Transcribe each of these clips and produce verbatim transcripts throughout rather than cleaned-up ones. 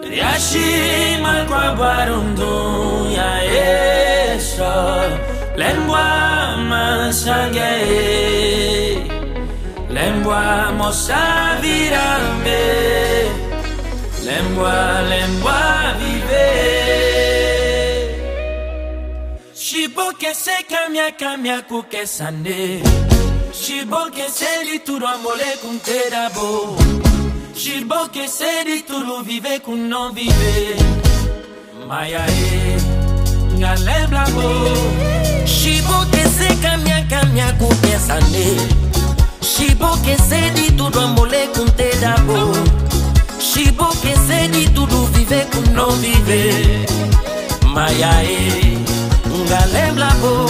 Riashima kwa barundu ya eso Lembwa masange Lembwa mosa virambe Lembwa lembwa vive Shiboke se kamya kamya kuke sande Shiboke se li turo amole kun terabo Shiboke se di tulu vive kun non vive Maya e ngale blabo Shiboke se kamya kamya kuke sande Shiboke se di tulu amole kun terabo Shiboke se di tulu vive kun non vive Maya e ngale blabo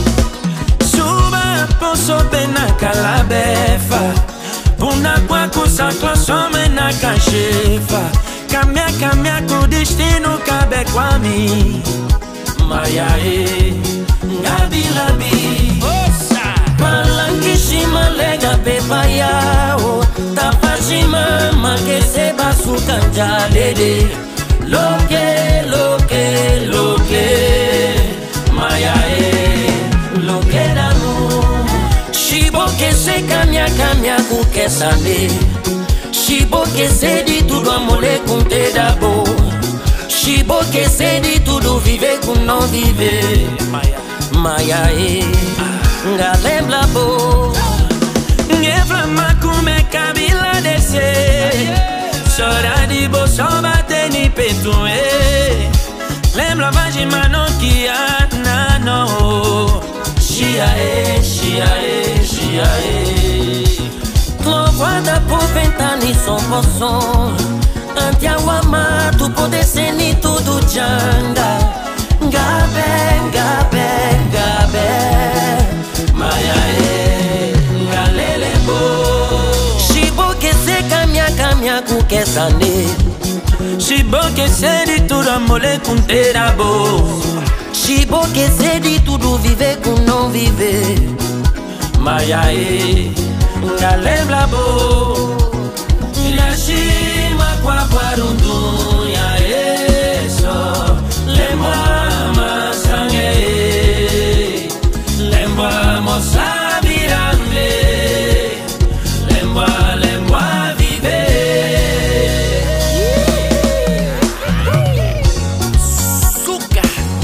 Suba poso bena kalabefa Una kwa kusakosome na kashefa Kamya kamya ku destino kabe kwa mi Maya e ngabilabi Palangishima lega pepa yao Tapashima makese basu kanja lede Loke loke loke Maya e loke damu Shiboke se kamya kamya kuke sande Shiboke se di tudo amole kun te dabo Shiboke se di tudo vive kun non vive Maya e ngale blabo Ngefla makume kabila dese Sora di bo sobate ni petu e Lembla vajima no kia nano Shia e, shia e, shia e Clovada por ventani som poção Antiawama tu pode ser ni tudo janga Gabe, gabe, gabe Maya e, galele bo Shiboke se kamya kamya kuke sande Shiboke se di tudo amole kun terabo Shiboke se di tudo vive com não viver Maya e ngale blabo Riashima kwa barundu ya eso Lembwa masange Lembwa mosa virambe Lembwa lembwa vive Suka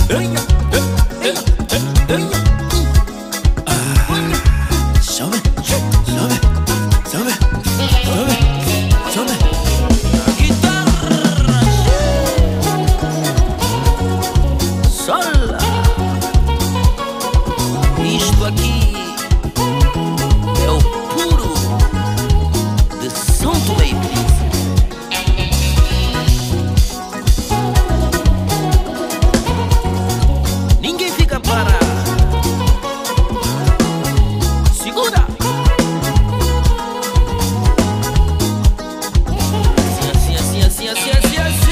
Sobe, sobe, sobe, sobe, sobe. Guitarra, sol. Isto aqui é o puro de São Tomé e Príncipe. Ninguém fica parado. Segura! Assim, assim, assim, assim, assim, assim,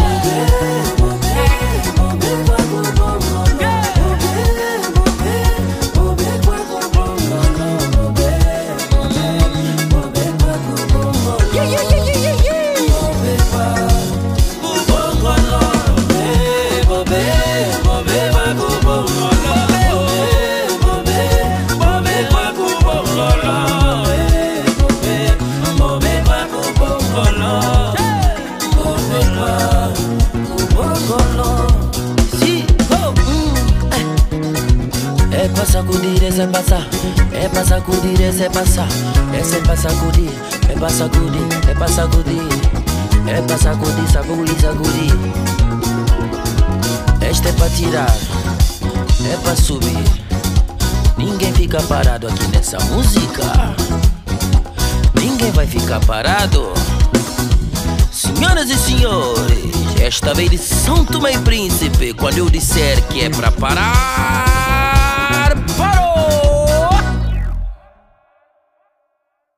É pra sacudir, esse é passar. É pra sacudir, esse é passar. Esse é pra sacudir, é pra sacudir, é pra sacudir. É pra sacudir, sacudir, sacudir. Este é pra tirar, é pra subir. Ninguém fica parado aqui nessa música. Ninguém vai ficar parado. Senhoras e senhores, esta vez de São Tomé e Príncipe. Quando eu disser que é pra parar